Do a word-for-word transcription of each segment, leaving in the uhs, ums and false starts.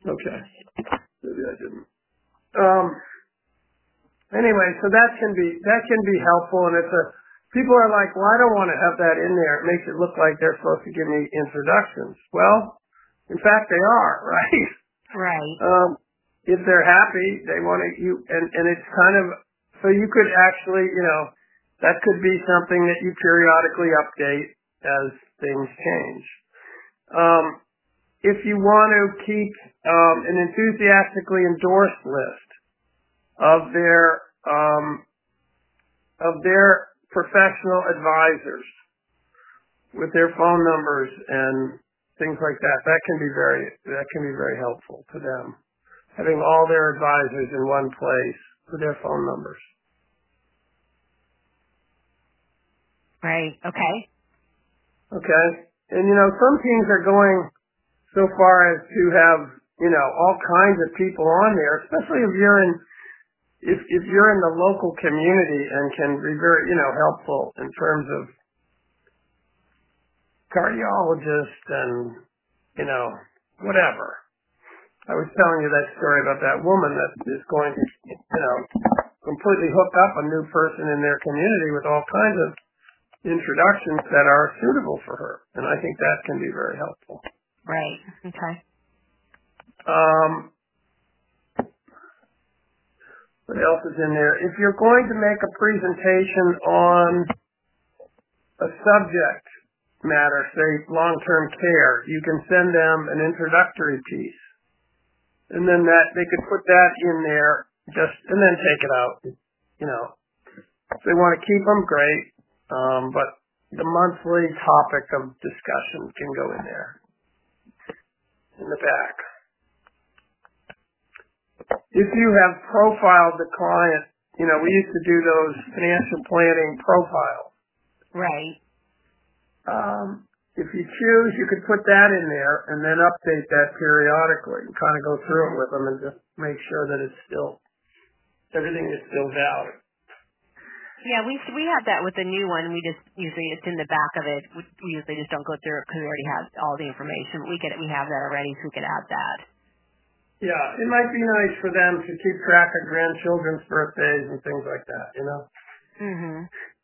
Okay. Maybe I didn't. Um, anyway, so that can be, that can be helpful, and it's a, people are like, well, I don't want to have that in there. It makes it look like they're supposed to give me introductions. Well, in fact, they are, right? Right. Um, if they're happy, they want to, you, and, and it's kind of, so you could actually, you know, that could be something that you periodically update as things change. Um, if you want to keep um, an enthusiastically endorsed list of their um, of their professional advisors with their phone numbers and things like that, that can be very that can be very helpful to them. Having all their advisors in one place with their phone numbers. Right. Okay. Okay, and you know some teams are going so far as to have, you know, all kinds of people on there, especially if you're in, if, if you're in the local community and can be very, you know, helpful in terms of cardiologists and, you know, whatever. I was telling you that story about that woman that is going to, you know, completely hook up a new person in their community with all kinds of introductions that are suitable for her. And I think that can be very helpful. Right. Okay. Um, What else is in there? If you're going to make a presentation on a subject matter, say long-term care, you can send them an introductory piece. And then that, they could put that in there just, and then take it out. You know, if they want to keep them, great. Um, but the monthly topic of discussion can go in there, in the back. If you have profiled the client, you know, we used to do those financial planning profiles. Right. Um, if you choose, you could put that in there and then update that periodically and kind of go through it with them and just make sure that it's still, everything is still valid. Yeah, we we have that with the new one. We just usually it's in the back of it. We, we usually just don't go through it because we already have all the information. We get it. We have that already, so we could add that. Yeah, it might be nice for them to keep track of grandchildren's birthdays and things like that, you know? Mhm.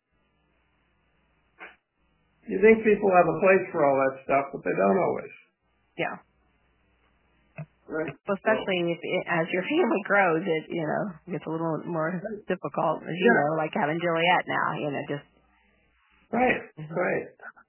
You think people have a place for all that stuff, but they don't always. Yeah. Right? Well, So, especially if it, as your family grows, it you know gets a little more difficult, as you yeah, know, like having Juliet now. You know, just. right, Mhm. right.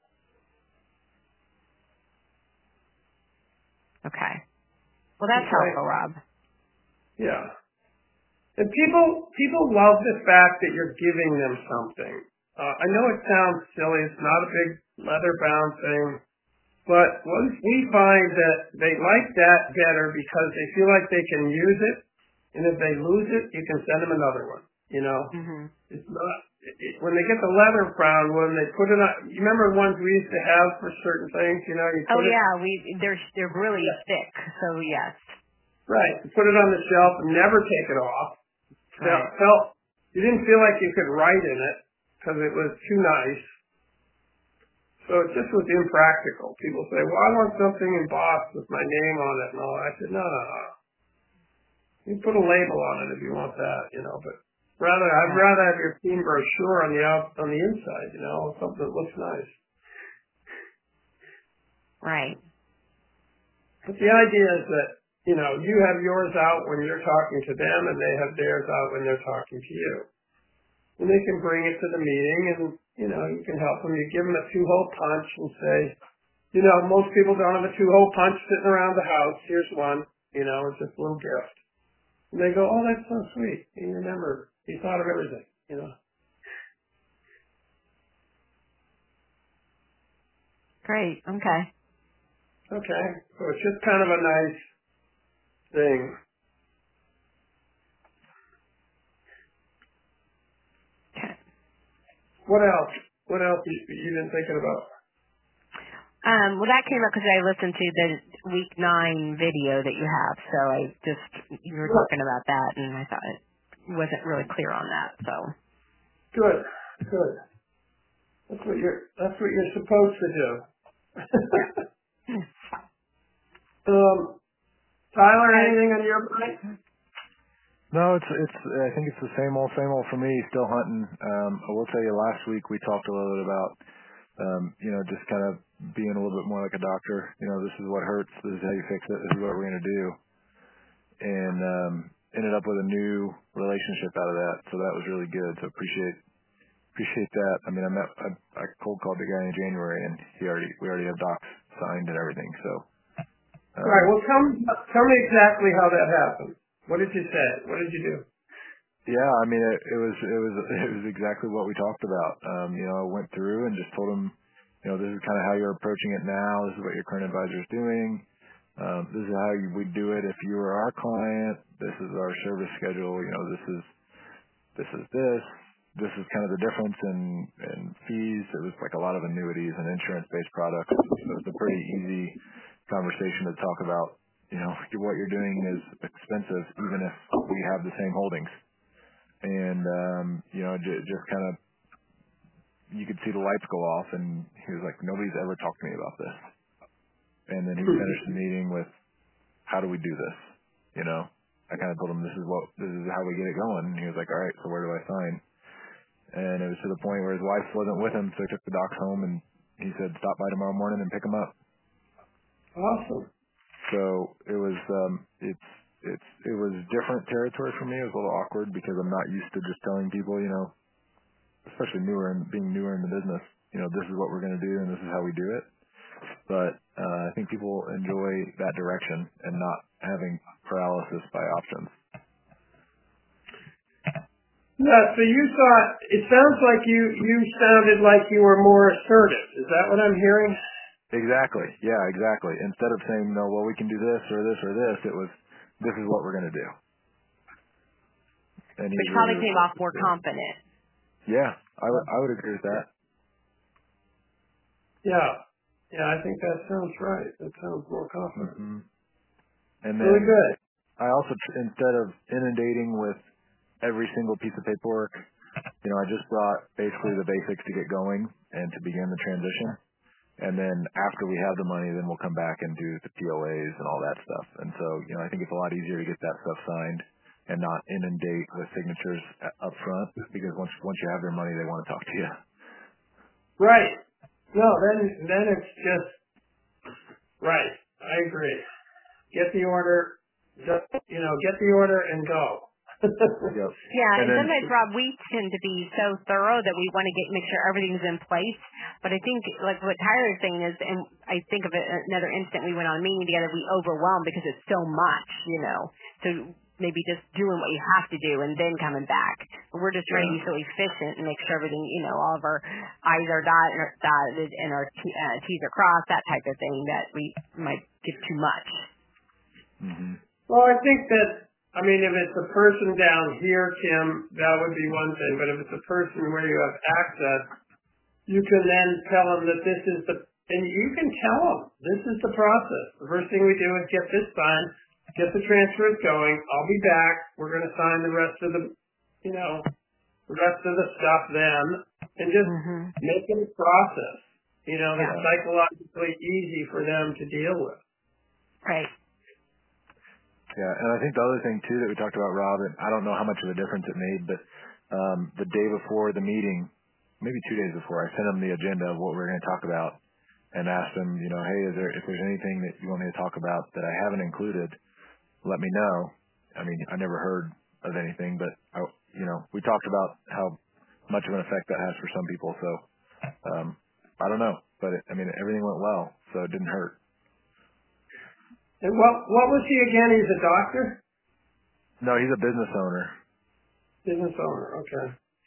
Okay. Well, that's Right. helpful, Rob. Yeah. And people, people love the fact that you're giving them something. Uh, I know it sounds silly. It's not a big leather-bound thing. But once we find that they like that better because they feel like they can use it, and if they lose it, you can send them another one. You know, Mhm. it's not it, it, when they get the leather brown one, they put it on. You remember ones we used to have for certain things? You know, you Oh put it yeah, we they're they're really yeah, thick. So yes. right. You put it on the shelf and never take it off. Felt, Right. felt you didn't feel like you could write in it because it was too nice. So it just was impractical. People say, "Well, I want something embossed with my name on it," and all. I said, "No, no, no. You put a label on it if you want that, you know, but rather, I'd Right. rather have your team brochure on the out, on the inside, you know, something that looks nice." Right. But the idea is that, you know, you have yours out when you're talking to them and they have theirs out when they're talking to you. And they can bring it to the meeting and, you know, you can help them. You give them a two-hole punch and say, you know, most people don't have a two-hole punch sitting around the house. Here's one, you know, it's just a little gift. And they go, "Oh, that's so sweet. You remember, you thought of everything," you know. Great. Okay. Okay, so it's just kind of a nice thing. Okay. What else? What else you, you been thinking about? Um, well, that came up because I listened to the week nine video that you have. So I just you were Good, talking about that, and I thought it wasn't really clear on that. So. good, good. That's what you're. That's what you're supposed to do. Yeah. um, Tyler, anything on your mind? No, it's it's. I think it's the same old, same old for me. Still hunting. Um, I will tell you, last week we talked a little bit about, um, you know, just kind of being a little bit more like a doctor. You know, this is what hurts. This is how you fix it. This is what we're gonna do. And um, ended up with a new relationship out of that. So that was really good. So appreciate appreciate that. I mean, I met I, I cold called the guy in January, and he already we already have docs signed and everything. So. Um, All right. Well, tell me tell me exactly how that happened. What did you say? What did you do? Yeah, I mean, it, it was it was it was exactly what we talked about. Um, you know, I went through and just told him, you know, this is kind of how you're approaching it now. This is what your current advisor is doing. Um, this is how you, we do it if you were our client. This is our service schedule. You know, this is this is this. This is kind of the difference in in fees. It was like a lot of annuities and insurance-based products. So it's a pretty easy conversation to talk about. You know, what you're doing is expensive, even if we have the same holdings. And, um, you know, j- just kind of, you could see the lights go off, and he was like, nobody's ever talked to me about this. And then he finished the meeting with, how do we do this? You know, I kind of told him, this is what, this is how we get it going. And he was like, all right, so where do I sign? And it was to the point where his wife wasn't with him, so he took the docs home, and he said, stop by tomorrow morning and pick them up. Awesome. So it was, um, it's, it's, it was different territory for me. It was a little awkward because I'm not used to just telling people, you know, especially newer and being newer in the business, you know, this is what we're going to do and this is how we do it. But uh, I think people enjoy that direction and not having paralysis by options. Yeah, so you thought, it sounds like you, you sounded like you were more assertive. Is that what I'm hearing? Exactly. Yeah, exactly. Instead of saying, no, well, we can do this or this or this, it was, this is what we're going to do. And Which he's probably really came off more receptive to it. confident. Yeah, I would I would agree with that. Yeah. Yeah, I think that sounds right. That sounds more confident. hmm And Really then good. I also, tr- instead of inundating with every single piece of paperwork, you know, I just brought basically the basics to get going and to begin the transition. And then after we have the money, then we'll come back and do the P O As and all that stuff. And so, you know, I think it's a lot easier to get that stuff signed and not inundate with signatures a- up front, because once once you have their money, they want to talk to you. Right. No, then, then it's just, right. I agree. Get the order, just, you know, get the order and go. Yep. Yeah, And and then, sometimes, Rob, we tend to be so thorough that we want to get make sure everything's in place. But I think, like what Tyler's saying is, and I think of it, another instant we went on a meeting together, we overwhelmed because it's so much, you know. So maybe just doing what you have to do and then coming back. But we're just trying to yeah. be so efficient and make sure everything, you know, all of our I's are dotted, or dotted and our T, uh, T's are crossed, that type of thing, that we might give too much. hmm Well, I think that, I mean, if it's a person down here, Kim, that would be one thing. But if it's a person where you have access, you can then tell them that this is the, and you can tell them, this is the process. The first thing we do is get this signed, get the transfers going. I'll be back. We're going to sign the rest of the, you know, the rest of the stuff then, and just Mm-hmm. make it a process, you know, that's Yeah. psychologically easy for them to deal with. Right. Yeah, and I think the other thing too that we talked about, Rob, and I don't know how much of a difference it made, but um, the day before the meeting, maybe two days before, I sent him the agenda of what we are going to talk about, and asked him, you know, hey, is there if there's anything that you want me to talk about that I haven't included, let me know. I mean, I never heard of anything, but I, you know, we talked about how much of an effect that has for some people. So um, I don't know, but it, I mean, everything went well, so it didn't hurt. And what what was he again? He's a doctor? No, he's a business owner. Business owner, okay.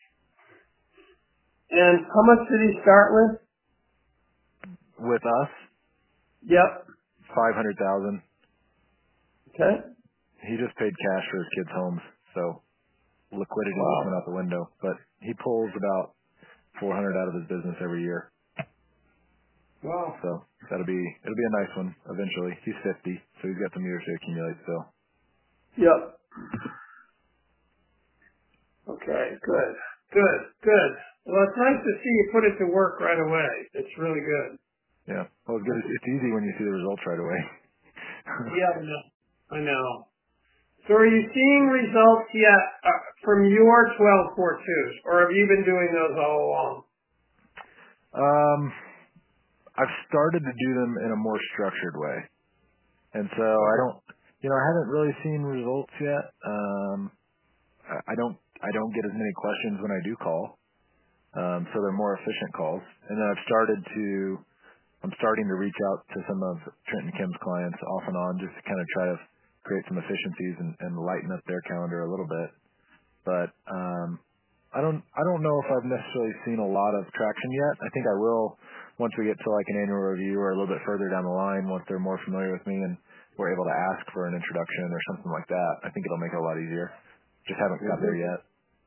And how much did he start with? With us, Yep. five hundred thousand. Okay. He just paid cash for his kids' homes, so liquidity Wow. just went out the window. But he pulls about four hundred out of his business every year, Wow. so that'll be it'll be a nice one eventually. He's fifty, so he's got some years to accumulate still. Yep. Okay, good. Good, good. Well, it's nice to see you put it to work right away. It's really good. Yeah, well, it's good. It's, it's easy when you see the results right away. Yeah, I know. I know. So are you seeing results yet uh, from your twelve four twos, or have you been doing those all along? Um, I've started to do them in a more structured way. And so I don't, you know, I haven't really seen results yet. Um, I I don't, I don't get as many questions when I do call. Um, so they're more efficient calls. And then I've started to, I'm starting to reach out to some of Trenton Kim's clients off and on just to kind of try to create some efficiencies and, and lighten up their calendar a little bit. But, um, I don't, I don't know if I've necessarily seen a lot of traction yet. I think I will once we get to like an annual review or a little bit further down the line, once they're more familiar with me and we're able to ask for an introduction or something like that. I think it'll make it a lot easier. Just haven't got there yet.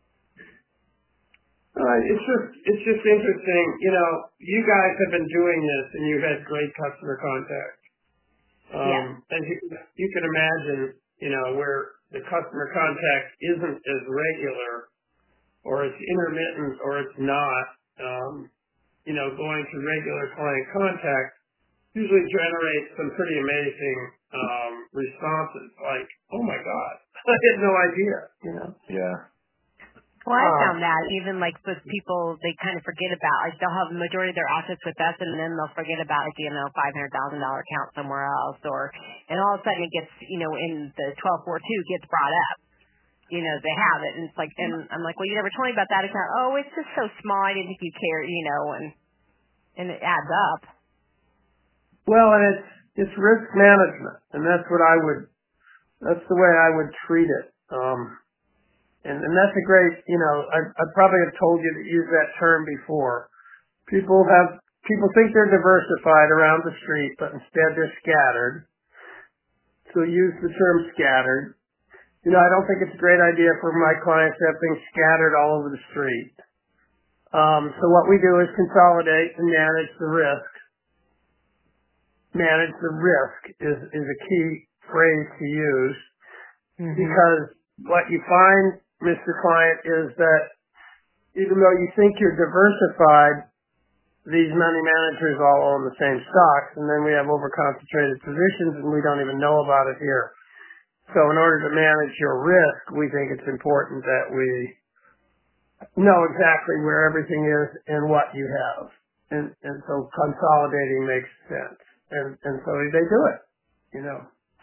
Uh, it's just it's just interesting. You know, you guys have been doing this, and you've had great customer contact. Um, yeah. As you you can imagine, you know, where the customer contact isn't as regular, or it's intermittent, or it's not. Um, you know, going to regular client contact usually generates some pretty amazing um, responses. Like, oh my God, I had no idea. You know. Yeah. Well, I found that even like with people, they kind of forget about, like they'll have the majority of their assets with us and then they'll forget about, like, you know, five hundred thousand dollars account somewhere else, or, and all of a sudden it gets, you know, in the twelve forty-two gets brought up, you know, they have it. And it's like, and I'm like, well, you never told me about that account. Oh, it's just so small. I didn't think you cared, you know, and, and it adds up. Well, and it's, it's risk management, and that's what I would, that's the way I would treat it. Um, And, and that's a great, you know, I, I probably have told you to use that term before. People have, people think they're diversified around the street, but instead they're scattered. So use the term scattered. You know, I don't think it's a great idea for my clients to have things scattered all over the street. Um, so what we do is consolidate and manage the risk. Manage the risk is, is a key phrase to use, mm-hmm. because what you find, Mister Client, is that even though you think you're diversified, these money managers all own the same stocks, and then we have over-concentrated positions, and we don't even know about it here. So in order to manage your risk, we think it's important that we know exactly where everything is and what you have. And, and so consolidating makes sense. And, and so they do it, you know.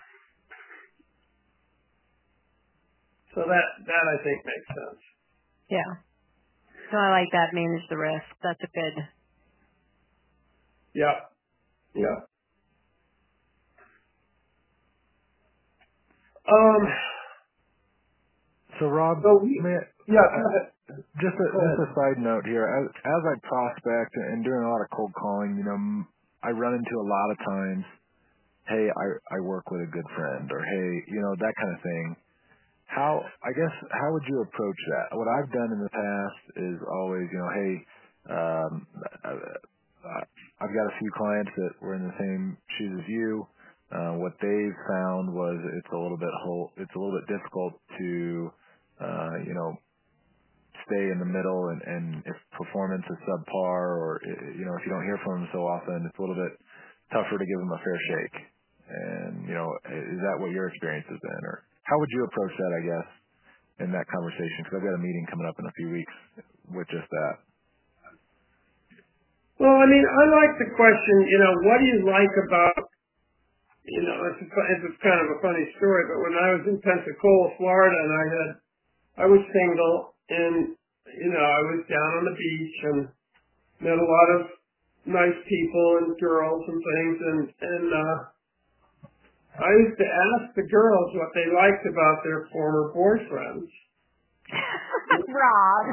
So that, that I think makes sense. Yeah. So I like that, manage the risk. That's a good. Yeah. Yeah. Um. So Rob, So we, may, yeah. uh, just a just a side note here. As as I prospect and doing a lot of cold calling, you know, I run into a lot of times, hey, I I work with a good friend, or hey, you know, that kind of thing. How, I guess, how would you approach that? What I've done in the past is always, you know, hey, um, I've got a few clients that were in the same shoes as you. Uh, what they've found was it's a little bit whole, it's a little bit difficult to, uh, you know, stay in the middle, and, and if performance is subpar, or, you know, if you don't hear from them so often, it's a little bit tougher to give them a fair shake. And, you know, is that what your experience has been? Or how would you approach that, I guess, in that conversation? Because I've got a meeting coming up in a few weeks with just that. Well, I mean, I like the question, you know, what do you like about, you know, it's, a, it's kind of a funny story, but when I was in Pensacola, Florida, and I had, I was single, and, you know, I was down on the beach and met a lot of nice people and girls and things, and, and, uh, I used to ask the girls what they liked about their former boyfriends. Rob.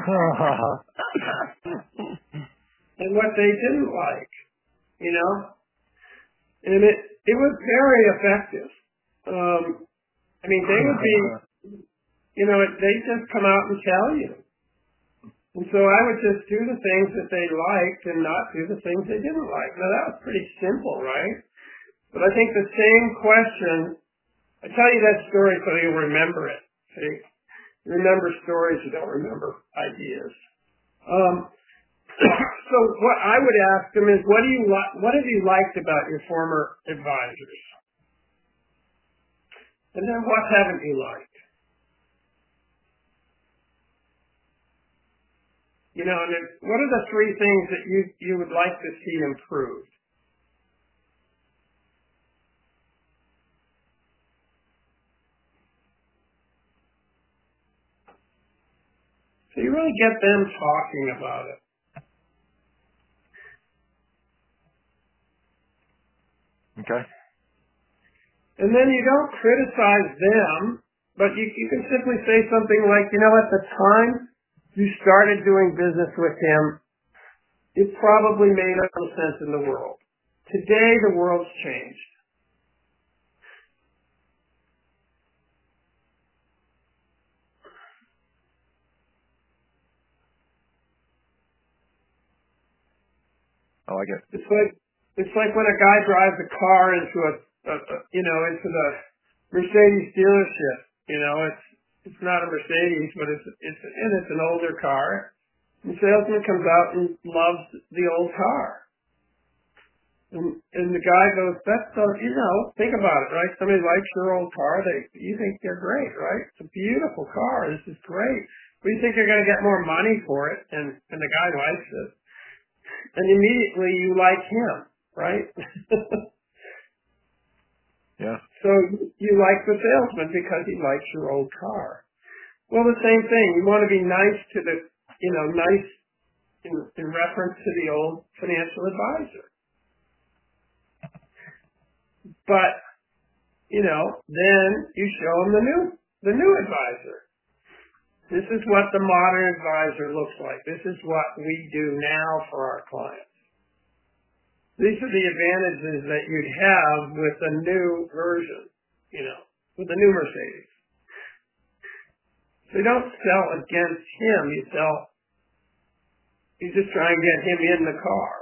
And what they didn't like, you know? And it, it was very effective. Um, I mean, they would be, you know, they'd just come out and tell you. And so I would just do the things that they liked and not do the things they didn't like. Now, that was pretty simple, right? But I think the same question, I tell you that story so you'll remember it. See? You remember stories, you don't remember ideas. Um, so what I would ask them is, what do you li- what have you liked about your former advisors? And then what haven't you liked? You know, and what are the three things that you, you would like to see improved? So you really get them talking about it. Okay. And then you don't criticize them, but you, you can simply say something like, you know, at the time you started doing business with him, it probably made no sense in the world. Today the world's changed. I like it. It's like it's like when a guy drives a car into a, a, a you know into the Mercedes dealership. You know, it's it's not a Mercedes, but it's it's and it's an older car. The salesman comes out and loves the old car, and and the guy goes, "That's so you know, think about it, right? Somebody likes your old car. They you think they're great, right? It's a beautiful car. This is great. But you think you're going to get more money for it, and and the guy likes it." And immediately you like him, right? Yeah. So you like the salesman because he likes your old car. Well, the same thing. You want to be nice to the, you know, nice in, in reference to the old financial advisor. But, you know, then you show him the new, the new advisor. This is what the modern advisor looks like. This is what we do now for our clients. These are the advantages that you'd have with a new version, you know, with a new Mercedes. So you don't sell against him, you sell, you just try and get him in the car.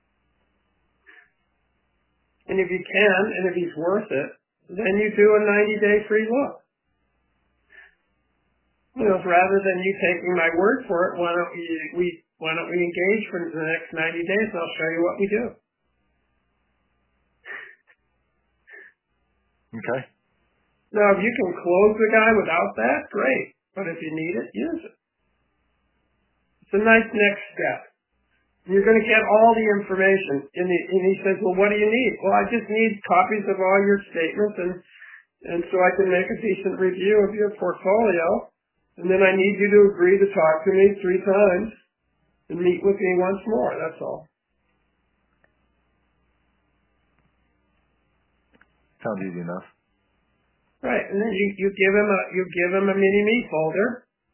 And if you can, and if he's worth it, then you do a ninety-day free look. You know, rather than you taking my word for it, why don't we, we why don't we engage for the next ninety days and I'll show you what we do. Okay. Now, if you can close the guy without that, great. But if you need it, use it. It's a nice next step. You're going to get all the information. And he, and he says, well, what do you need? Well, I just need copies of all your statements and, and so I can make a decent review of your portfolio. And then I need you to agree to talk to me three times and meet with me once more. That's all. Sounds easy enough. Right. And then you, you give him a you give him a mini me folder.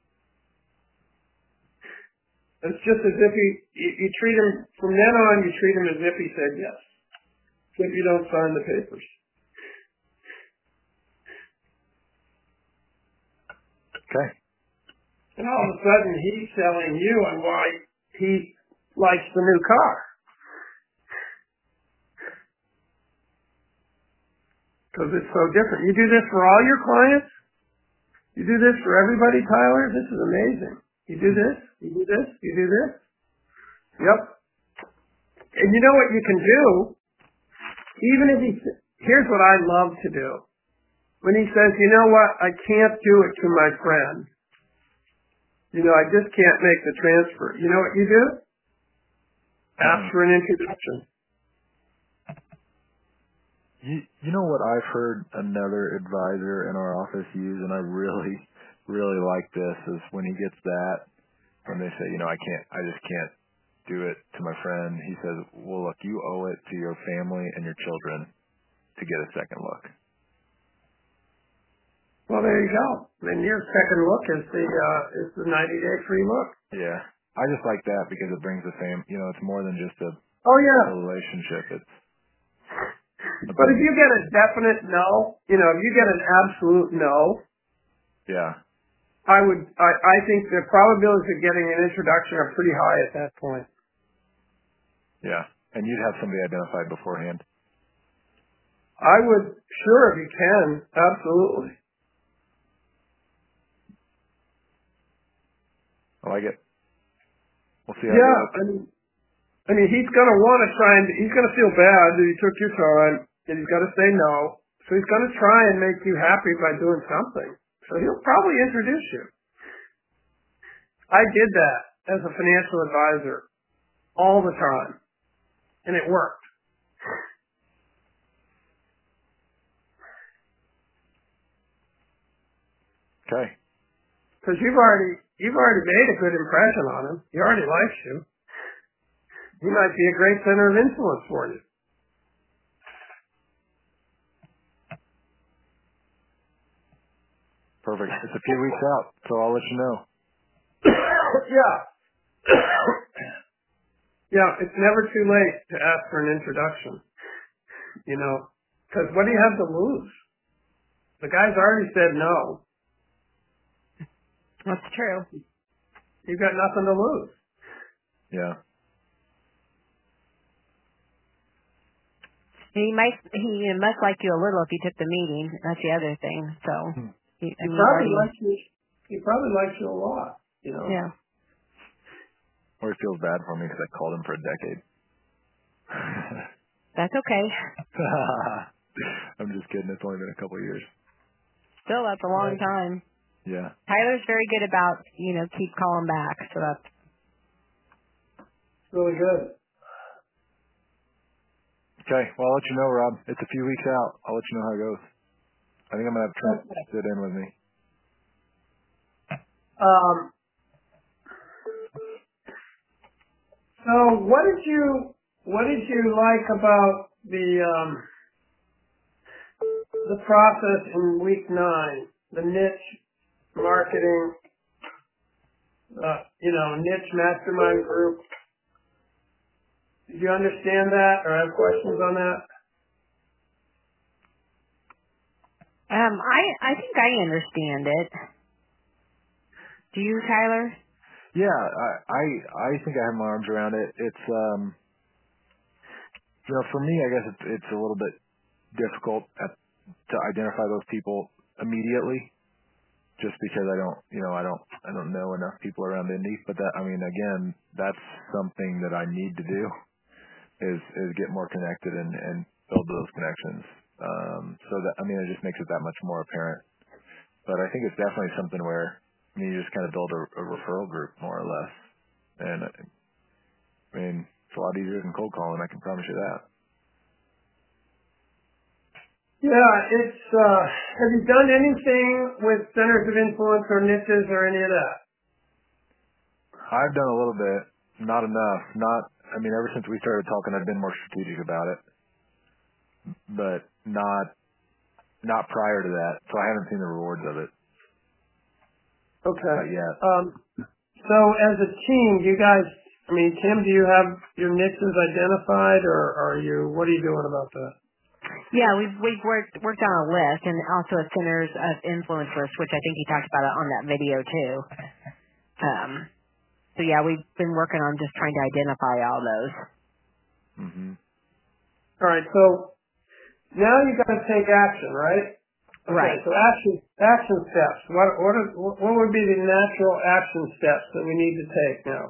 It's just as if he you, you treat him from then on you treat him as if he said yes. If you don't sign the papers. Okay. And all of a sudden he's telling you on why he likes the new car. Because it's so different. You do this for all your clients? You do this for everybody, Tyler? This is amazing. You do this, you do this, you do this. Yep. And you know what you can do? Even if he, here's what I love to do. When he says, you know what, I can't do it to my friend. You know, I just can't make the transfer. You know what you do? Ask for an introduction. You, you know what I've heard another advisor in our office use, and I really, really like this, is when he gets that, and they say, you know, I can't, I just can't do it to my friend. He says, well, look, you owe it to your family and your children to get a second look. Well, there you go. Then your second look is the uh, is the ninety day free look. Yeah, I just like that because it brings the fam. You know, it's more than just a, oh yeah a relationship. It's But if you get a definite no, you know, if you get an absolute no, yeah, I would, I, I think the probabilities of getting an introduction are pretty high at that point. Yeah, and you'd have somebody identified beforehand. I would, sure, if you can, absolutely. I like it. We'll see how Yeah, it goes. I mean, I mean, he's going to want to try and, he's going to feel bad that he took your time, and he's got to say no. So he's going to try and make you happy by doing something. So he'll probably introduce you. I did that as a financial advisor all the time, and it worked. Okay. Because you've already you've already made a good impression on him. He already likes you. He might be a great center of influence for you. Perfect. It's a few weeks out, so I'll let you know. Yeah. Yeah, it's never too late to ask for an introduction. You know, because what do you have to lose? The guy's already said no. That's true. You've got nothing to lose. Yeah. He might he must like you a little if he took the meeting. That's the other thing. So Hmm. he, I He mean, probably already, likes you. He probably likes you a lot. You know. yeah. Or he feels bad for me because I called him for a decade. That's okay. I'm just kidding. It's only been a couple of years. Still, that's a long Right. time. Yeah. Tyler's very good about, you know, keep calling back. So that's Really good. Okay. Well, I'll let you know, Rob. It's a few weeks out. I'll let you know how it goes. I think I'm going to have Trent Okay. sit in with me. Um. So, what did you what did you like about the um the process in week nine? The niche marketing, uh, you know, niche mastermind group. Did you understand that, or have questions on that? um I I think I understand it. Do you, Tyler? Yeah, I, I I think I have my arms around it. It's um you know, for me I guess it's it's a little bit difficult at, to identify those people immediately just because I don't you know, I don't I don't know enough people around Indy. But that I mean again, that's something that I need to do is is get more connected and, and build those connections. Um so that I mean it just makes it that much more apparent. But I think it's definitely something where I mean you just kind of build a, a referral group more or less. And I mean, it's a lot easier than cold calling, I can promise you that. Yeah, it's, uh, have you done anything with centers of influence or niches or any of that? I've done a little bit, not enough. Not, I mean, ever since we started talking, I've been more strategic about it, but not, not prior to that. So I haven't seen the rewards of it. Okay. Not yet. Um, so as a team, do you guys, I mean, Tim, do you have your niches identified, or are you, what are you doing about that? Yeah, we've we've worked worked on a list and also a centers of influence list, which I think he talked about it on that video too. Um, so yeah, we've been working on just trying to identify all those. hmm All right, so now you got to take action, right? Okay, Right. so action action steps. What what are, what would be the natural action steps that we need to take now?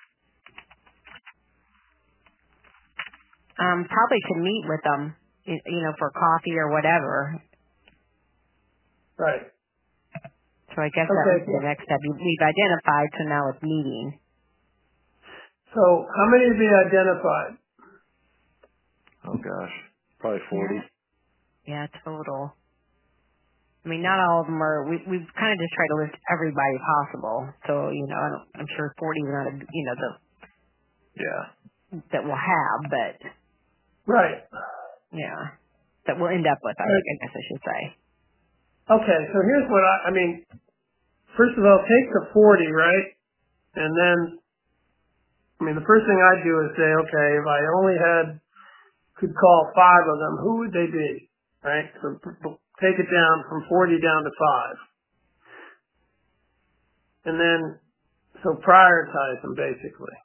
Um, probably to meet with them, y- you know, for coffee or whatever. Right. So I guess that Okay. would be the next step. We- We've identified, so now it's meeting. So how many have you identified? Oh gosh, probably forty. Yeah. Yeah, total. I mean, not all of them are. We we've kind of just tried to list everybody possible. So you know, I don't, I'm sure forty is not a you know the Yeah. that we'll have, but Right. yeah, that we'll end up with. I, Right. I guess I should say. Okay, so here's what I, I mean, first of all, take the forty, right? And then, I mean, the first thing I'd do is say, okay, if I only had, could call five of them, who would they be? Right? So p- p- take it down from forty down to five. And then, so prioritize them basically.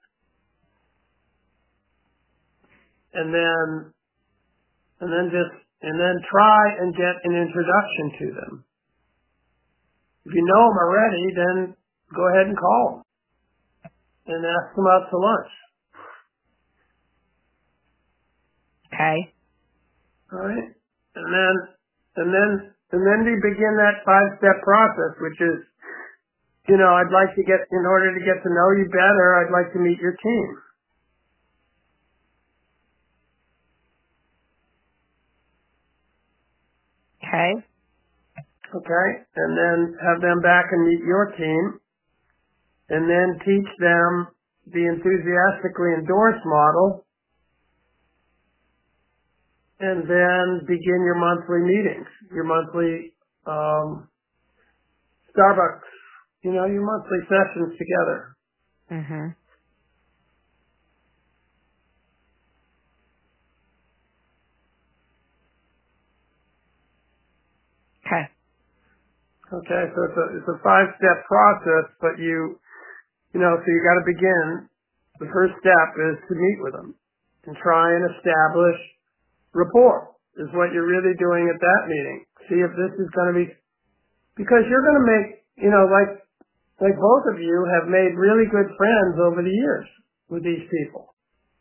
And then, and then just, and then try and get an introduction to them. If you know them already, then go ahead and call them and ask them out to lunch. Okay. All right? And then And then, and then we begin that five-step process, which is, you know, I'd like to get, in order to get to know you better, I'd like to meet your team. Okay. Okay. And then have them back and meet your team. And then teach them the enthusiastically endorsed model. And then begin your monthly meetings, your monthly um, Starbucks, you know, your monthly sessions together. Mm-hmm. Okay. Okay, so it's a, it's a five-step process, but you, you know, so you got to begin. The first step is to meet with them and try and establish rapport is what you're really doing at that meeting. See if this is going to be, because you're going to make, you know, like, like both of you have made really good friends over the years with these people.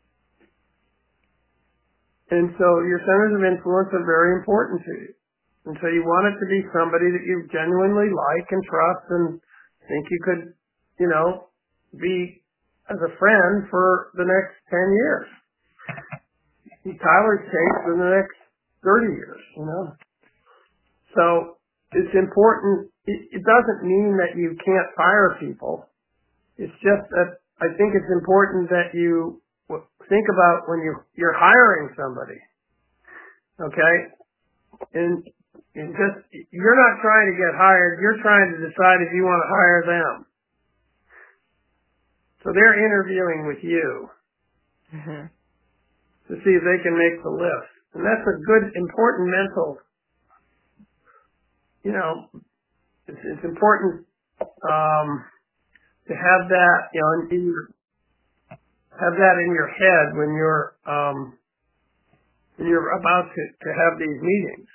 And so your centers of influence are very important to you. And so you want it to be somebody that you genuinely like and trust and think you could, you know, be as a friend for the next ten years. In Tyler's case, for the next thirty years, you know. So it's important. It, it doesn't mean that you can't fire people. It's just that I think it's important that you think about when you, you're hiring somebody, okay? And, and just, you're not trying to get hired. You're trying to decide if you want to hire them. So they're interviewing with you. Mm-hmm. To see if they can make the list. And that's a good, important mental, you know, it's, it's important um, to have that, you know, in your, have that in your head when you're um, when you're about to, to have these meetings.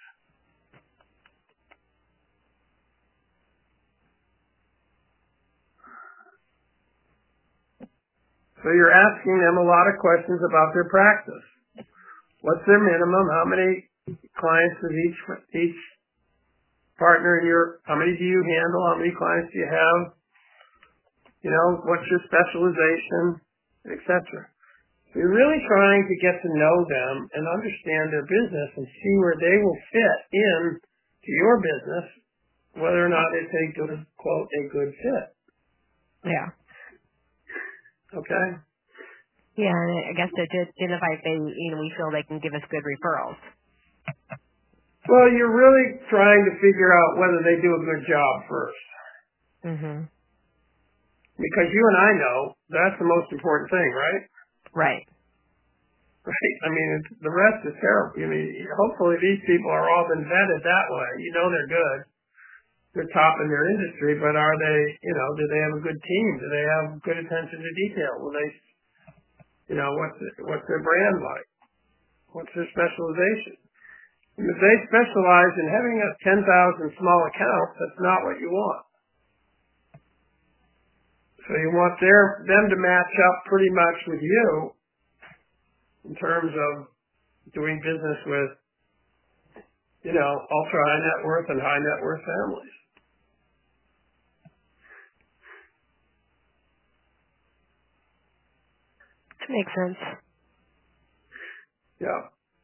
So you're asking them a lot of questions about their practice. What's their minimum? How many clients does each each partner in your, how many do you handle? How many clients do you have? You know, what's your specialization, et cetera. You're really trying to get to know them and understand their business and see where they will fit in to your business, whether or not it's a good, quote, a good fit. Yeah. Okay? Yeah, and I guess to to identify if they, you know, we feel they can give us good referrals. Well, you're really trying to figure out whether they do a good job first. Mm-hmm. Because you and I know that's the most important thing, right? Right. Right. I mean, it's, the rest is terrible. I mean, hopefully these people are all been vetted that way. You know they're good. They're top in their industry, but are they, you know, do they have a good team? Do they have good attention to detail? Will they, you know, what's the, what's their brand like? What's their specialization? And if they specialize in having a ten thousand small accounts, that's not what you want. So you want their, them to match up pretty much with you in terms of doing business with, you know, ultra high net worth and high net worth families. Makes sense. Yeah.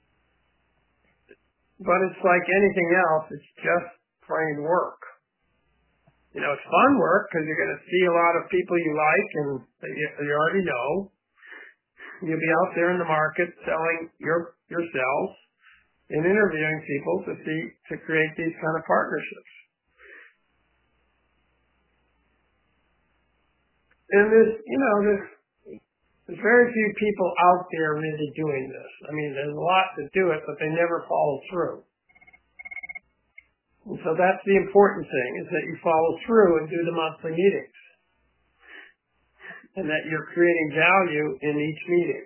But it's like anything else, it's just plain work. You know, it's fun work because you're going to see a lot of people you like and that you, you already know. You'll be out there in the market selling your yourselves and interviewing people to see to create these kind of partnerships. And there's, you know, there's there's very few people out there really doing this. I mean, there's a lot that do it, but they never follow through. And so that's the important thing, is that you follow through and do the monthly meetings. And that you're creating value in each meeting.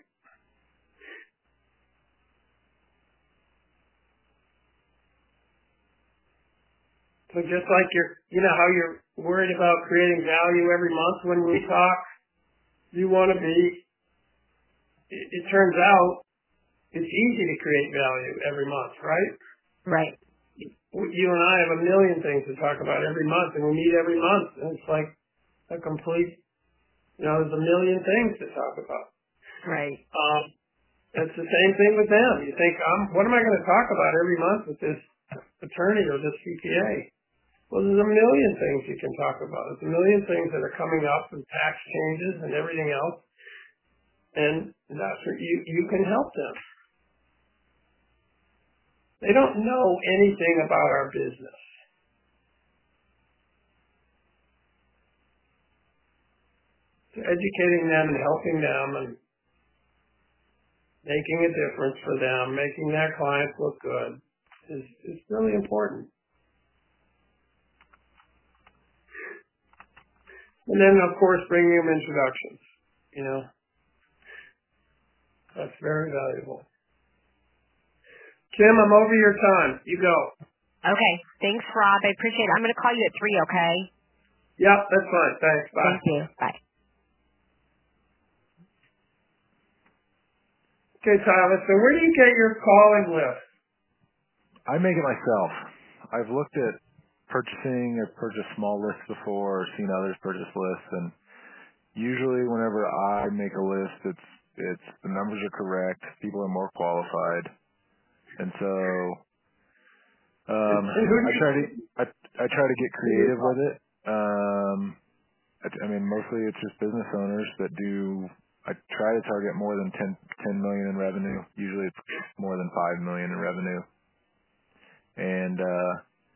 So just like you're, you know, how you're worried about creating value every month when we talk, you want to be, it, it turns out, it's easy to create value every month, right? Right. you and I have a million things to talk about every month, and we meet every month, and it's like a complete, you know, there's a million things to talk about. Right. Um, it's the same thing with them. You think, um, what am I going to talk about every month with this attorney or this C P A? Well, there's a million things you can talk about. There's a million things that are coming up with tax changes and everything else, and that's where you, you can help them. They don't know anything about our business. So educating them and helping them and making a difference for them, making their clients look good is, is really important. And then, of course, bringing them introductions. You know, that's very valuable. Kim, I'm over your time. You go. Okay. Thanks, Rob. I appreciate it. I'm going to call you at three, okay? Yep, that's fine. Thanks. Bye. Thank you. Bye. Okay, Tyler, so where do you get your calling list? I make it myself. I've looked at purchasing, I've purchased small lists before, or seen others purchase lists, and usually whenever I make a list, it's it's the numbers are correct, people are more qualified, and so um, And who do I you, try to I, I try to get creative with it. Um, I, I mean, mostly it's just business owners that do. I try to target more than ten, ten million in revenue. Usually it's more than five million in revenue, and uh,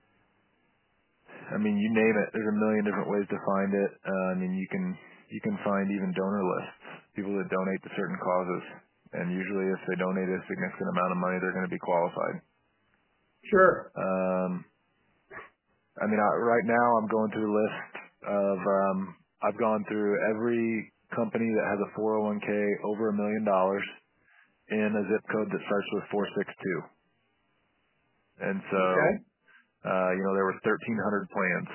I mean, you name it. There's a million different ways to find it. Uh, I mean, you can you can find even donor lists, people that donate to certain causes, and usually if they donate a significant amount of money, they're going to be qualified. sure. Um, I mean, I, right now I'm going through a list of um, I've gone through every company that has a four oh one k over a million dollars in a zip code that starts with four six two, and so Okay. uh, you know there were thirteen hundred plans.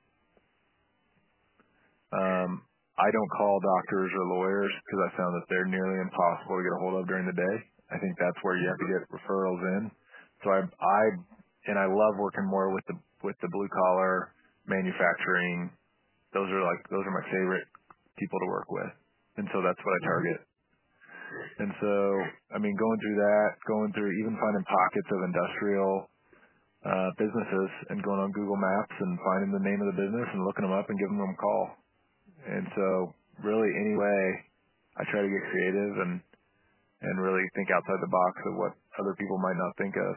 Um, I don't call doctors or lawyers because I found that they're nearly impossible to get a hold of during the day. I think that's where you have to get referrals in. So I, I, and I love working more with the with the blue collar manufacturing. Those are like those are my favorite people to work with, and so that's what I target. And so, I mean, going through that, going through even finding pockets of industrial uh, businesses and going on Google Maps and finding the name of the business and looking them up and giving them a call. And so really any way I try to get creative and, and really think outside the box of what other people might not think of.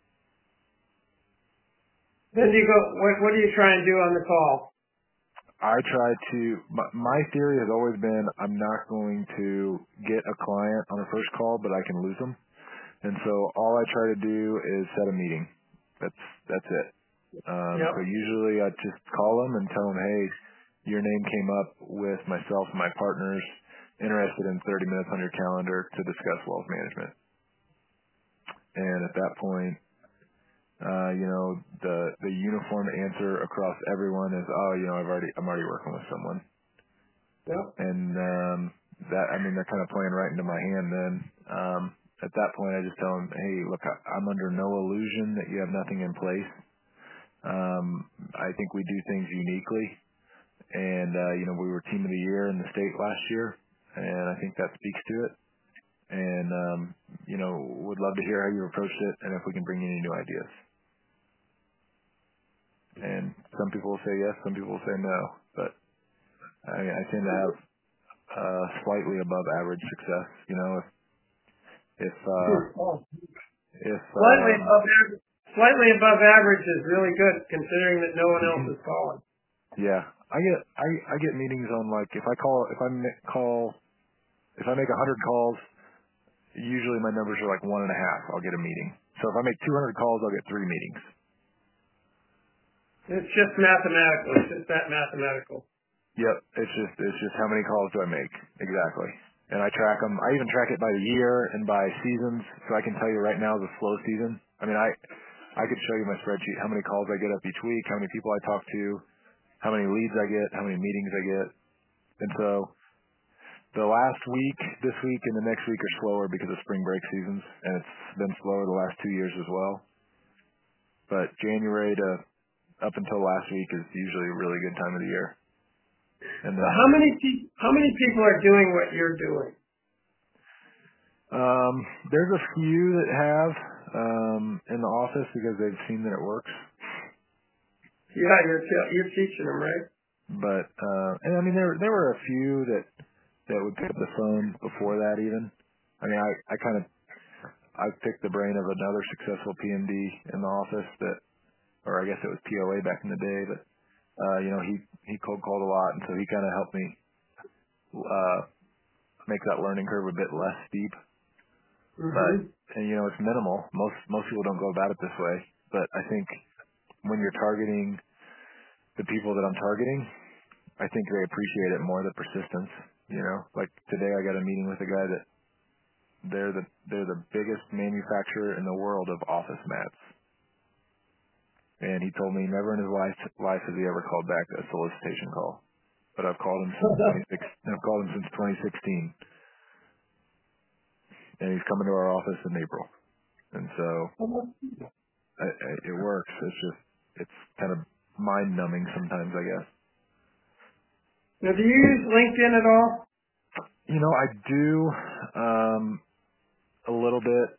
Then you go, what, what do you try and do on the call? I try to, my, my theory has always been I'm not going to get a client on a first call, but I can lose them. And so all I try to do is set a meeting. That's, that's it. Um, Yep. so usually I just call them and tell them, hey, your name came up with myself and my partners interested in thirty minutes on your calendar to discuss wealth management. And at that point, uh, you know, the, the uniform answer across everyone is, oh, you know, I've already, I'm already working with someone. Yep. And, um, that, I mean, they're kind of playing right into my hand then. Um, at that point, I just tell them, hey, look, I, I'm under no illusion that you have nothing in place. Um, I think we do things uniquely. And, uh, you know, we were team of the year in the state last year, and I think that speaks to it. And, um, you know, would love to hear how you approached it and if we can bring you any new ideas. And some people will say yes, some people will say no, but I, I tend to have, uh, slightly above average success, you know, if, if, uh, Oh. if, Slightly um, above average. Slightly above average is really good considering that no one else is calling. yeah, I get, I, I get meetings on like, if I call, if I ma- call, if I make a hundred calls, usually my numbers are like one and a half. I'll get a meeting. So if I make two hundred calls, I'll get three meetings. It's just mathematical. It's just that mathematical. Yep. It's just, it's just how many calls do I make? Exactly. And I track them. I even track it by the year and by seasons. So I can tell you right now is a slow season. I mean, I, I could show you my spreadsheet, how many calls I get up each week, how many people I talk to, how many leads I get, how many meetings I get. And so the last week, this week, and the next week are slower because of spring break seasons, and it's been slower the last two years as well. but January to up until last week is usually a really good time of the year. And So then, how many pe- how many people are doing what you're doing? um, there's a few that have um, in the office because they've seen that it works. Yeah, you're te- you're teaching them, right? But uh, and I mean, there there were a few that that would pick up the phone before that even. I mean, I I kind of I picked the brain of another successful P M D in the office that, or I guess it was P O A back in the day, but uh, you know, he he cold called a lot, and so he kind of helped me uh, make that learning curve a bit less steep. Mm-hmm. But and you know, it's minimal. Most most people don't go about it this way. But I think when you're targeting the people that I'm targeting, I think they appreciate it more, the persistence. You know, like today I got a meeting with a guy that they're the they're the biggest manufacturer in the world of office mats. And he told me never in his life life has he ever called back a solicitation call. But I've called him since twenty-six I've called him since twenty sixteen. And he's coming to our office in April. And so it, it works. It's just it's kind of mind numbing sometimes, I guess. Now, do you use LinkedIn at all? You know, I do um a little bit.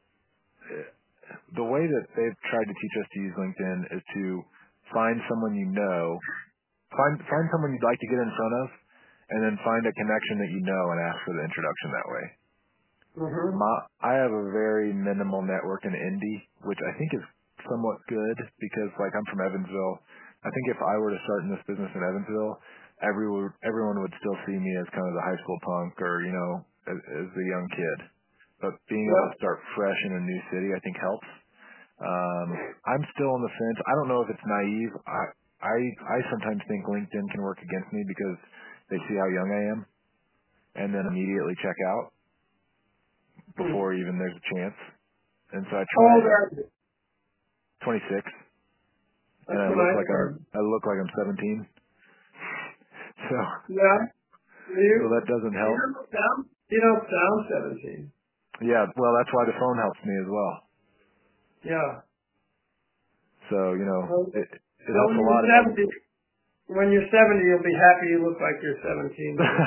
The way that they've tried to teach us to use LinkedIn is to find someone you know, find find someone you'd like to get in front of, and then find a connection that you know and ask for the introduction that way. Mm-hmm. My, I have a very minimal network in Indy, which I think is somewhat good because, like, I'm from Evansville. I think if I were to start in this business in Evansville, everyone everyone would still see me as kind of the high school punk or, you know, as, as the young kid. But being Yeah. able to start fresh in a new city, I think helps. Um, I'm still on the fence. I don't know if it's naive. I, I I sometimes think LinkedIn can work against me because they see how young I am and then immediately check out Hmm. before even there's a chance. And so I How try old are you? twenty-six, and That's I what look I like I'm heard. I look like I'm seventeen. So Yeah. You so that doesn't you help. don't sound you don't sound seventeen. Yeah, well that's why the phone helps me as well. Yeah. So you know Well, it it well, helps when a you're lot if I seventy, when you're seventy, you'll be happy you look like you're seventeen then.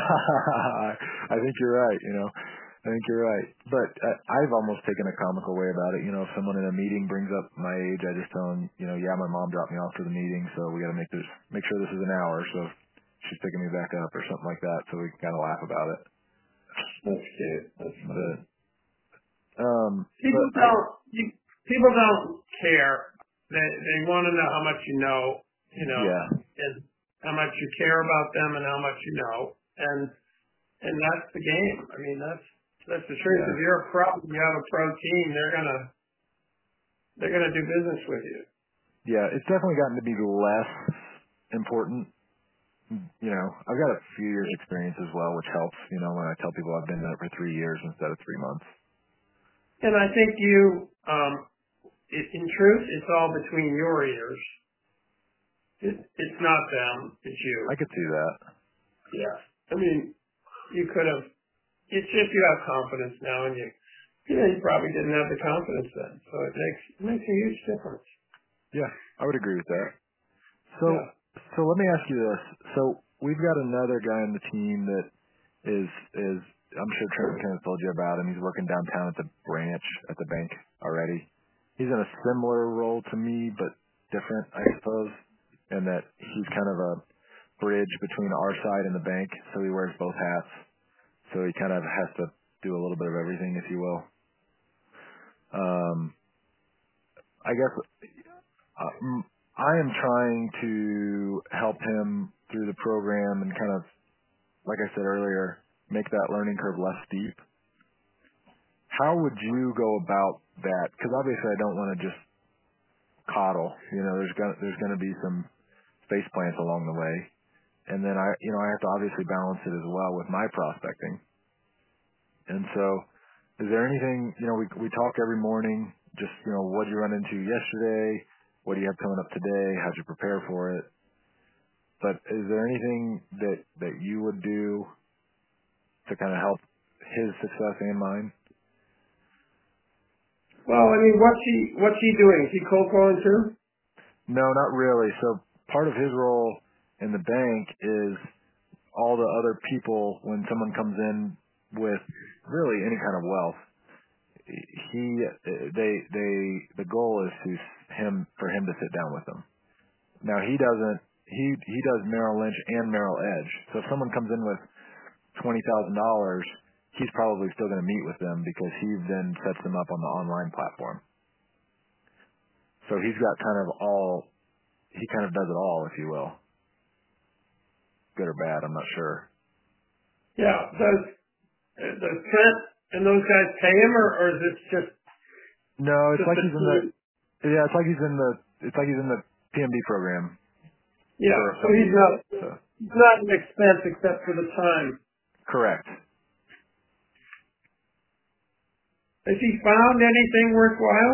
I think you're right, you know. I think you're right. But uh, I've almost taken a comical way about it. You know, if someone in a meeting brings up my age, I just tell them, you know, yeah, my mom dropped me off for the meeting, so we got to make this, make sure this is an hour. So she's picking me back up or something like that, so we can kind of laugh about it. That's cute. That's But, funny. um, People but I, don't you, people don't care. They they want to know how much you know, you know, yeah, and how much you care about them and how much you know. And and that's the game. I mean, that's that's the truth. yeah, If you're a pro, you have a pro team, they're gonna they're gonna do business with you. yeah. It's definitely gotten to be less important. You know, I've got a few years experience as well, which helps. You know, when I tell people I've been there for three years instead of three months. And I think you, um, it, in truth, it's all between your ears. It, it's not them. It's you. I could see that. Yeah. I mean, you could have. It's if you have confidence now, and you, you know, you probably didn't have the confidence then. So it makes it makes a huge difference. Yeah, I would agree with that. So, Yeah. so let me ask you this. So we've got another guy on the team that is is I'm sure Trent kind of told you about him. He's working downtown at the branch at the bank already. He's in a similar role to me, but different, I suppose, in that he's kind of a bridge between our side and the bank. So he wears both hats. So he kind of has to do a little bit of everything, if you will. Um, I guess uh, mm, I am trying to help him through the program and kind of, like I said earlier, make that learning curve less steep. How would you go about that? Because obviously I don't want to just coddle. You know, there's gonna there's gonna be some face plants along the way, and then I you know I have to obviously balance it as well with my prospecting. And so, is there anything you know we we talk every morning? Just you know, what did you run into yesterday? What do you have coming up today? How'd you prepare for it? But is there anything that that you would do to kind of help his success and mine? Well, I mean, what's he what's he doing? Is he cold calling too? No, not really. So part of his role in the bank is all the other people when someone comes in with really any kind of wealth. He, they, they, the goal is to him for him to sit down with them. Now he doesn't. He he does Merrill Lynch and Merrill Edge. So if someone comes in with twenty thousand dollars, he's probably still going to meet with them because he then sets them up on the online platform. So he's got kind of all. He kind of does it all, if you will. Good or bad, I'm not sure. Yeah. Does does Trent and those guys pay him, or, or is this just No, it's just like a he's in the. Yeah, it's like he's in the. It's like he's in the P M D program. Yeah. So he's not So. he's not an expense except for the time. Correct. Has he found anything worthwhile?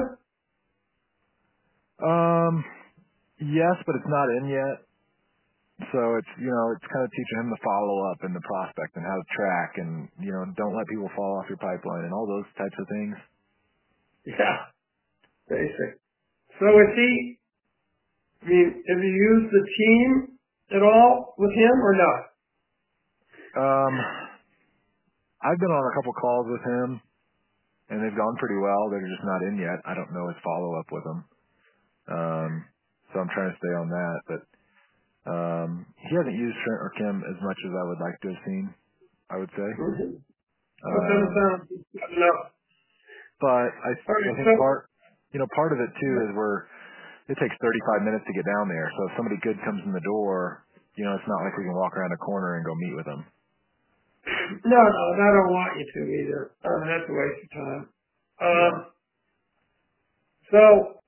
Um. Yes, but it's not in yet. So it's, you know, it's kind of teaching him the follow up and the prospect and how to track and, you know, don't let people fall off your pipeline and all those types of things. Yeah. Basic. So is he, I mean, have you used the team at all with him or not? Um, I've been on a couple calls with him and they've gone pretty well. They're just not in yet. I don't know his follow up with them. Um, so I'm trying to stay on that, but, um, he hasn't used Trent or Kim as much as I would like to have seen, I would say. Mm-hmm. Well, it doesn't Um, sound enough. but I, All I right, think so, part, you know, part of it too is we're, it takes thirty-five minutes to get down there. So if somebody good comes in the door, you know, it's not like we can walk around a corner and go meet with them. no, no, and I don't want you to either. Uh, that's a waste of time. Um, Yeah. so,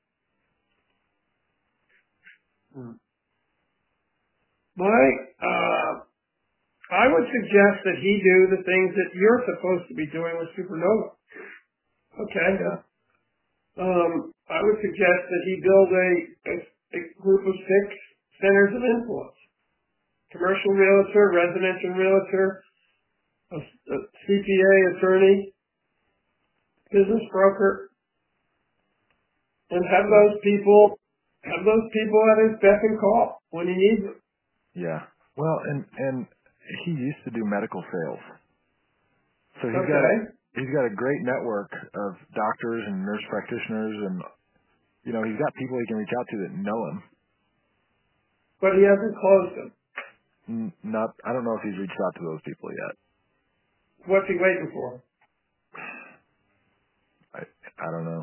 my, uh, I would suggest that he do the things that you're supposed to be doing with Supernova. Okay? Yeah. Um, I would suggest that he build a, a, a group of six centers of influence. Commercial realtor, residential realtor, a, a C P A attorney, business broker, and have Yeah. those people, have those people at his beck and call when he needs them. Yeah. Well, and, and he used to do medical sales. So he's got Okay? a, he's got a great network of doctors and nurse practitioners and, you know, he's got people he can reach out to that know him. But he hasn't closed them. N- Not, I don't know if he's reached out to those people yet. What's he waiting for? I, I don't know.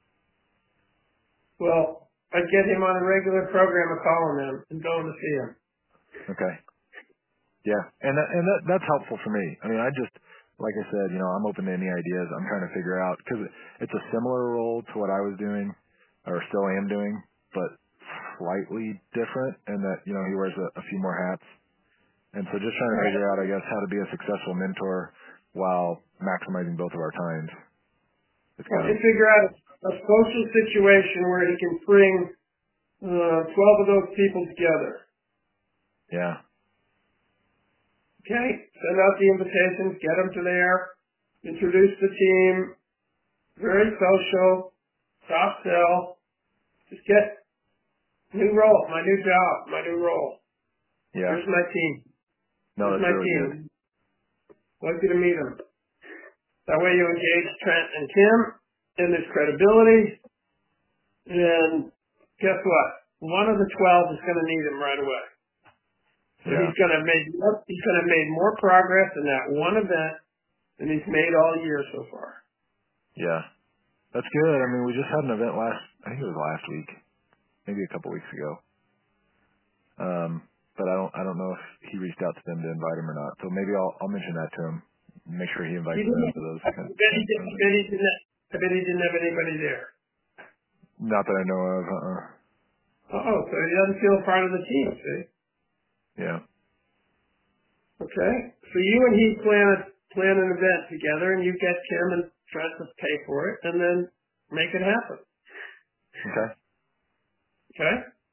Well, I'd get him on a regular program of calling them and going to see him. Okay. Yeah, and that, and that, that's helpful for me. I mean, I just, like I said, you know, I'm open to any ideas. I'm trying to figure out because it's a similar role to what I was doing, or still am doing, but slightly different, and that you know he wears a, a few more hats. And so, just trying to Right. figure out, I guess, how to be a successful mentor while maximizing both of our times. It's Well, kind of, he figure out a, a social situation where he can bring uh, twelve of those people together. yeah, Okay? Send out the invitations, get them to there, introduce the team, very social, soft sell, just get new role, my new job, my new role. yeah. Here's my team. No, Here's that's my really good. team. Want you to meet them. That way you engage Trent and Kim, and there's credibility, and guess what? One of the twelve is going to need him right away. So Yeah, he's going to make more, he's going to make more progress in that one event than he's made all year so far. yeah. That's good. I mean, we just had an event last, I think it was last week, maybe a couple weeks ago. Um, but I don't I don't know if he reached out to them to invite him or not. So maybe I'll I'll mention that to him. Make sure he He invites them didn't, to those I kind bet he kinds didn't, of I things. bet he didn't, I bet he didn't have anybody there. Not that I know of. Uh-uh. Oh, so he doesn't feel part of the team, see? Yeah. Okay? So you and he plan a, plan an event together, and you get Kim and Trent to pay for it, and then make it happen. Okay. Okay?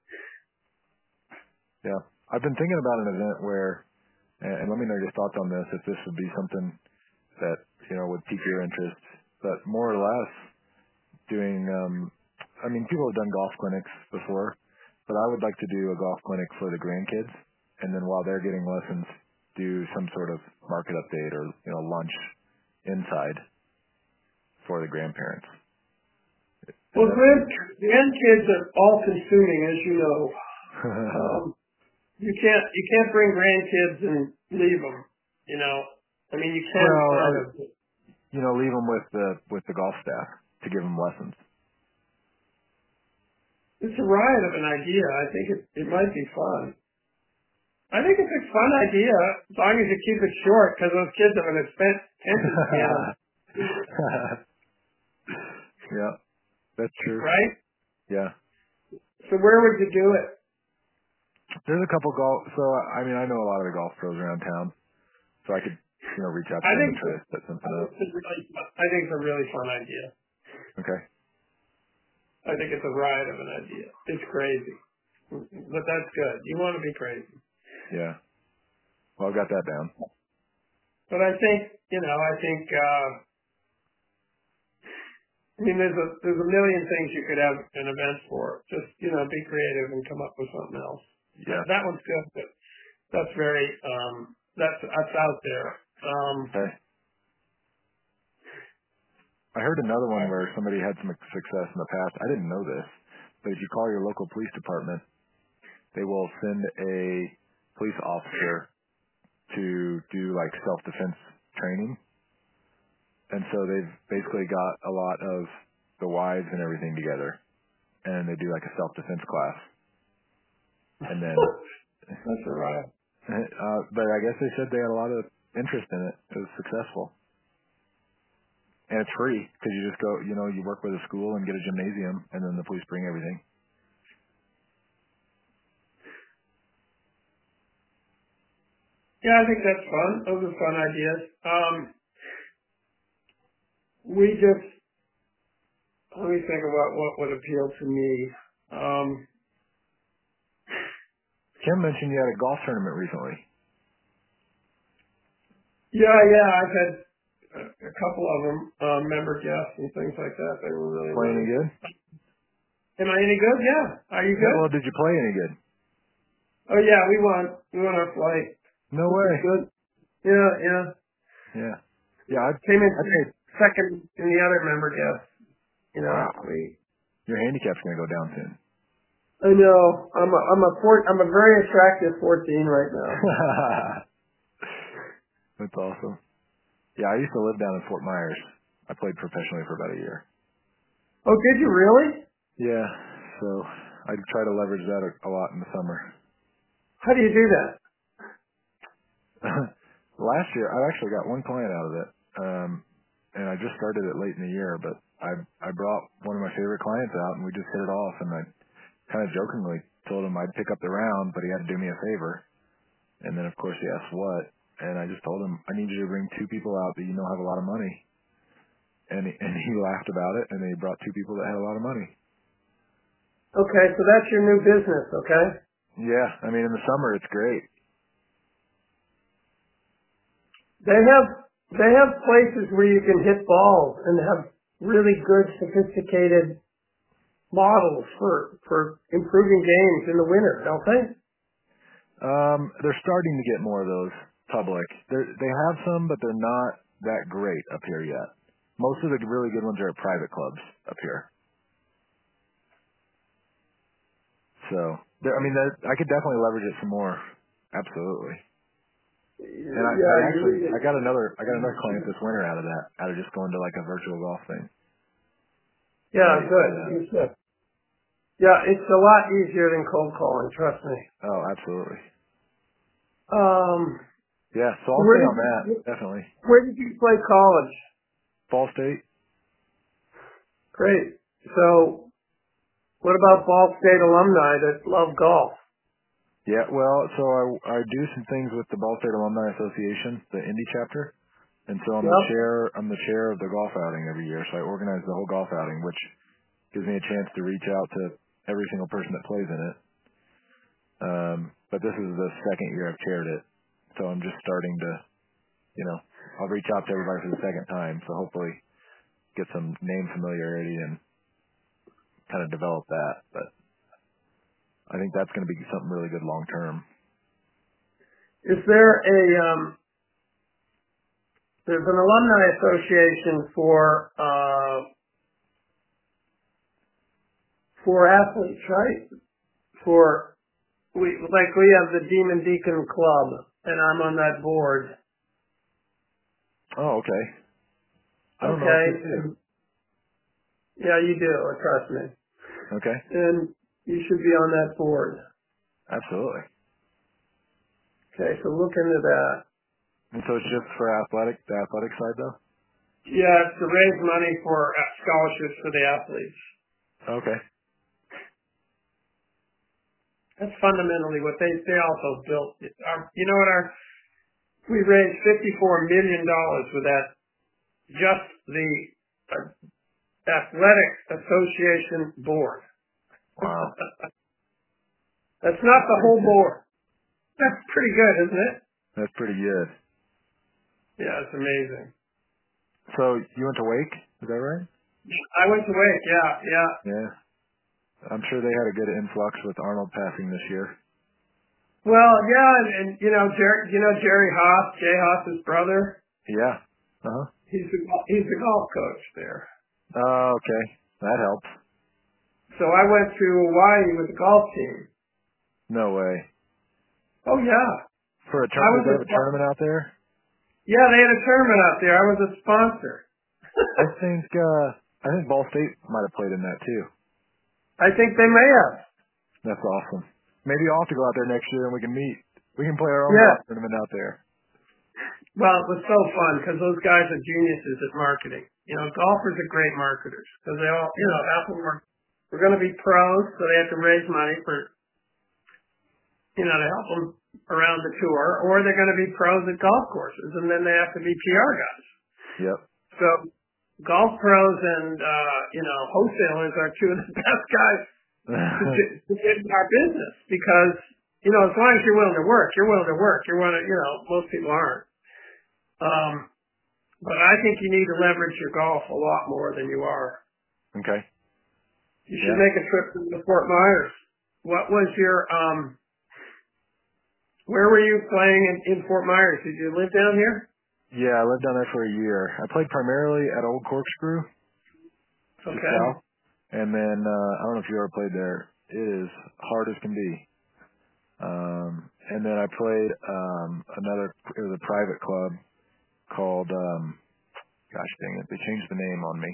Yeah. I've been thinking about an event where, and, and let me know your thoughts on this, if this would be something that you know would pique your interest. But more or less, doing. Um, I mean, people have done golf clinics before, but I would like to do a golf clinic for the grandkids, and then while they're getting lessons, do some sort of market update or, you know, lunch inside for the grandparents. Well, grand, grandkids are all consuming, as you know. um, you can't you can't bring grandkids and leave them. You know, I mean, you can well, kind I, of. you know, leave them with the with the golf staff to give them lessons. It's a riot of an idea. I think it it might be fun. I think it's a fun idea as long as you keep it short, because those kids have an attention span. Yeah, that's true. Right? Yeah. So where would you do it? There's a couple golf. So I mean, I know a lot of the golf pros around town, so I could, you know, reach out to I them think and try to set something I up. think it's a really fun, I think it's a really fun idea. Okay. I think it's a riot of an idea. It's crazy, but that's good. You want to be crazy. Yeah. Well, I've got that down. But I think, you know, I think, uh, I mean, there's a there's a million things you could have an event for. Just, you know, be creative and come up with something else. That, Yeah. that one's good, but that's very um, that's that's out there. Um, Okay. I heard another one where somebody had some success in the past. I didn't know this, but if you call your local police department, they will send a police officer to do like self-defense training. And so they've basically got a lot of the wives and everything together, and they do like a self-defense class. And then, that's a riot. uh, but I guess they said they had a lot of interest in it. It was successful. And it's free because you just go, you know, you work with a school and get a gymnasium, and then the police bring everything. Yeah, I think that's fun. Those are fun ideas. Um, we just let me think about what would appeal to me. Um, Kim mentioned you had a golf tournament recently. yeah, yeah, I've had a, a couple of them, um, member guests and things like that. They were really Play any nice. good? Am I any good? Yeah. Are you good? Well, did you play any good? Oh yeah, we won. We won our flight. No Which way. is good. Yeah, yeah. Yeah. Yeah, I, Came in I paid. second in the other member guests. You know, Wow. we. Your handicap's going to go down soon. I know. I'm a I'm a four, I'm a very attractive fourteen right now. That's awesome. Yeah, I used to live down in Fort Myers. I played professionally for about a year. Oh, did you really? Yeah, so I try to leverage that a, a lot in the summer. How do you do that? Last year, I actually got one client out of it, um, and I just started it late in the year. But I I brought one of my favorite clients out, and we just hit it off. And I kind of jokingly told him I'd pick up the round, but he had to do me a favor. And then of course he asked what, and I just told him I need you to bring two people out that you know have a lot of money. And he, and he laughed about it, and then he brought two people that had a lot of money. Okay, so that's your new business, okay? Yeah, I mean in the summer it's great. They have they have places where you can hit balls and have really good, sophisticated models for for improving games in the winter, don't they? Um, they're starting to get more of those public. They they have some, but they're not that great up here yet. Most of the really good ones are at private clubs up here. So, there- I mean, that, I could definitely leverage it some more. Absolutely. And I, I Yeah, you actually, I really. got another, I got another client this winter out of that, out of just going to like a virtual golf thing. Yeah, Right. good. You should. Yeah, it's a lot easier than cold calling. Trust me. Oh, absolutely. Um, Yeah, so I'll where stay did on that, you, definitely. where did you play college? Ball State? Great. So, what about Ball State alumni that love golf? Yeah, well, so I, I do some things with the Ball State Alumni Association, the Indy chapter. And so I'm the Yep. chair, I'm the chair of the golf outing every year. So I organize the whole golf outing, which gives me a chance to reach out to every single person that plays in it. Um, but this is the second year I've chaired it. So I'm just starting to, you know, I'll reach out to everybody for the second time. So hopefully get some name familiarity and kind of develop that. But I think that's going to be something really good long term. Is there a um, there's an alumni association for uh, for athletes, right? For we like we have the Demon Deacon Club, and I'm on that board. Oh, okay. I don't know Okay. if you do. Yeah, you do. Trust me. Okay. And you should be on that board. Absolutely. Okay, so look into that. And so it's just for athletic, the athletic side though? Yeah, it's to raise money for uh, scholarships for the athletes. Okay. That's fundamentally what they they also built. Our, you know what? Our we raised fifty-four million dollars with that. Just the uh, athletic association board. Wow. That's not the whole board. That's pretty good, isn't it? That's pretty good. Yeah, it's amazing. So you went to Wake? Is that right? I went to Wake. Yeah, yeah. Yeah. I'm sure they had a good influx with Arnold passing this year. Well, yeah, and, and you know, Jerry, you know Jerry Haas, Jay Haas's brother. Yeah. Uh-huh. He's the he's the golf coach there. Oh, okay. That helps. So I went to Hawaii with the golf team. No way. Oh yeah, For a I tournament, was they a have a tournament out there? yeah. They had a tournament out there. I was a sponsor. I think, uh, I think Ball State might have played in that too. I think they may have. That's awesome. Maybe I'll have to go out there next year and we can meet. We can play our own Yeah. golf tournament out there. Well, it was so fun because those guys are geniuses at marketing. You know, golfers are great marketers because they all, you know, half of them are, we're going to be pros, so they have to raise money for, you know, to help them around the tour, or they're going to be pros at golf courses, and then they have to be P R guys. Yep. So golf pros and, uh, you know, wholesalers are two of the best guys to, do- to get in our business because, you know, as long as you're willing to work, you're willing to work. You're willing to, you know, most people aren't. Um, but I think you need to leverage your golf a lot more than you are. Okay. You should Yeah. make a trip to Fort Myers. What was your, um, where were you playing in, in Fort Myers? Did you live down here? Yeah, I lived down there for a year. I played primarily at Old Corkscrew, just Okay. south. And then, uh, I don't know if you ever played there. It is hard as can be. Um, and then I played, um, another, it was a private club called, um, gosh dang it, they changed the name on me.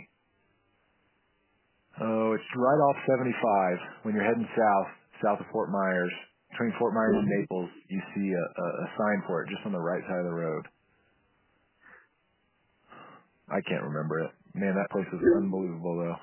Oh, it's right off seventy-five when you're heading south, south of Fort Myers. Between Fort Myers and Naples, you see a, a, a sign for it just on the right side of the road. I can't remember it. Man, that place was unbelievable though.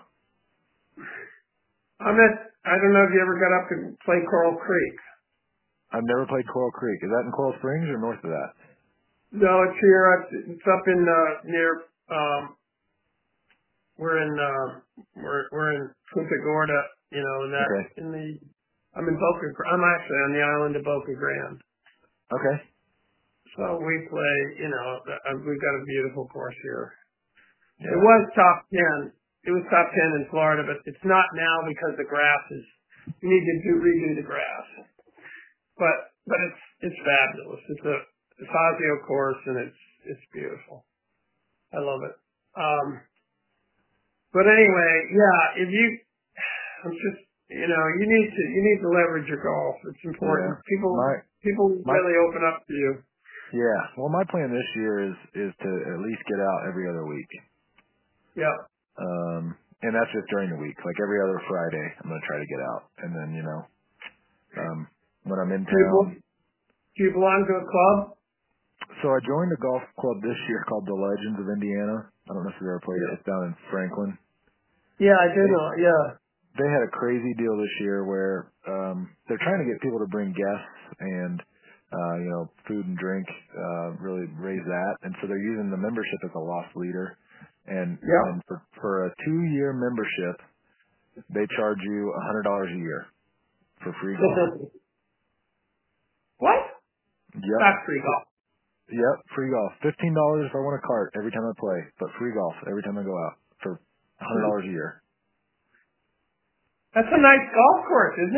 I'm at, I don't know if you ever got up to play Coral Creek. I've never played Coral Creek. Is that in Coral Springs or north of that? No, it's here. It's, it's up in, uh, near, um, we're in, uh, we're, we're in Punta Gorda, you know, in that, Okay. in the, I'm in Boca, Gr- I'm actually on the island of Boca Grande. Okay. So we play, you know, uh, we've got a beautiful course here. It Yeah. was top ten. It was top ten in Florida, but it's not now because the grass is, you need to do, redo the grass. But, but it's, it's fabulous. It's a, it's Fazio course and it's, it's beautiful. I love it. Um, but anyway, yeah, if you, I'm just, you know, you need to, you need to leverage your golf. It's Yeah. important. People, My, people my, really open up to you. yeah. Well, my plan this year is, is to at least get out every other week. Yeah. Um, and that's just during the week. Like every other Friday, I'm going to try to get out. And then, you know, um, when I'm in Do you, town. bel- do you belong to a club? So I joined a golf club this year called the Legends of Indiana. I don't know if you've ever played Yeah. it. It's down in Franklin. Yeah, I do They, know. Yeah. they had a crazy deal this year where um, they're trying to get people to bring guests and, uh, you know, food and drink, uh, really raise that. And so they're using the membership as a loss leader. And, Yeah. and for, for a two-year membership, they charge you one hundred dollars a year for free golf. What? Yep. That's free golf. Yep, free golf. Fifteen dollars if I want a cart every time I play, but free golf every time I go out for a hundred dollars a year. That's a nice golf course, isn't it?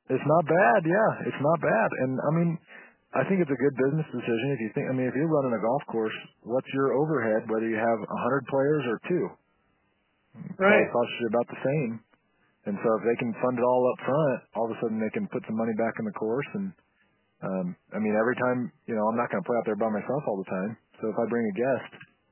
It's not bad, yeah. It's not bad. And I mean, I think it's a good business decision if you think, I mean, if you're running a golf course, what's your overhead, whether you have a hundred players or two? It Right. probably costs you about the same. And so if they can fund it all up front, all of a sudden they can put some money back in the course. And, um, I mean, every time, you know, I'm not going to play out there by myself all the time. So if I bring a guest.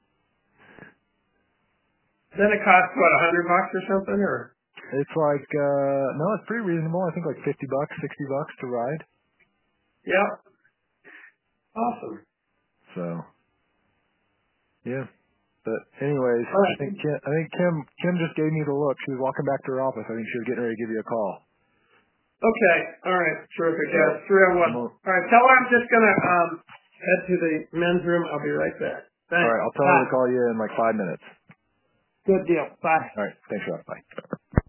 Then it costs, what, a hundred bucks or something, or? It's like, uh, no, it's pretty reasonable. I think like fifty bucks, sixty bucks to ride. Yeah. Awesome. So, yeah. But anyways, All I right. think Kim, I think Kim, Kim just gave me the look. She was walking back to her office. I think she was getting ready to give you a call. Okay. All right. Terrific. So, Yeah, it's three oh one. all All right. Tell her I'm just going to um, head to the men's room. I'll be right back. Thanks. right, I'll tell her Bye. to call you in like five minutes. Good deal. Bye. All right, thanks, Rob. Bye.